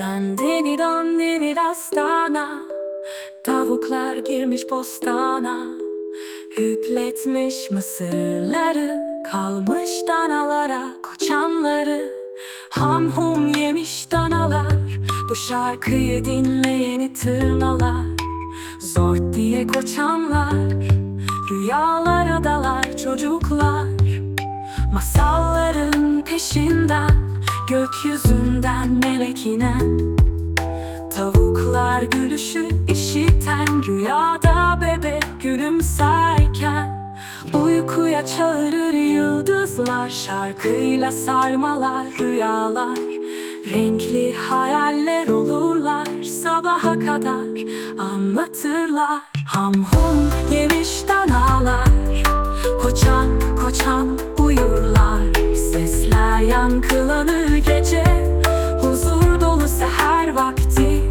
Dandini dandini dastana, tavuklar girmiş bostana. Hüpletmiş mısırları, kalmış danalara koçanları. Ham hum yemiş danalar, bu şarkıyı dinleyeni tırnalar. Zort diye koçanlar, rüyalara dalar çocuklar. Masalların peşinden, gökyüzünden melek inen. Tavuklar gülüşü işiten, rüyada bebek gülümserken. Uykuya çağırır yıldızlar, şarkıyla sarmalar rüyalar. Renkli hayaller olurlar, sabaha kadar anlatırlar. Ham hum yemiş danalar, koçan koçan uyurlar. Sesler yankılanır gece, huzur dolu seher vakti.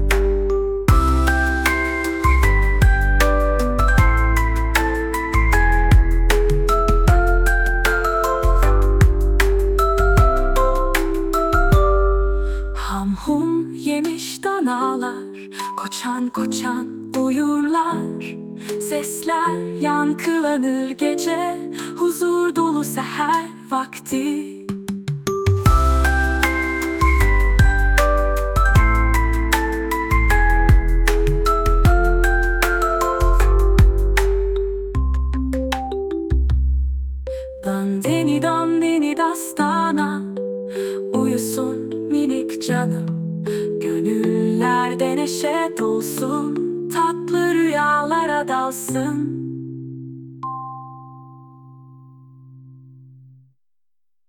Ham hum yemiş danalar, koçan koçan uyurlar. Sesler yankılanır gece, huzur dolu seher vakti. Dandini dandini dastana, uyusun minik canım. Gönüllerde neşe dolsun, tatlı rüyalara dalsın.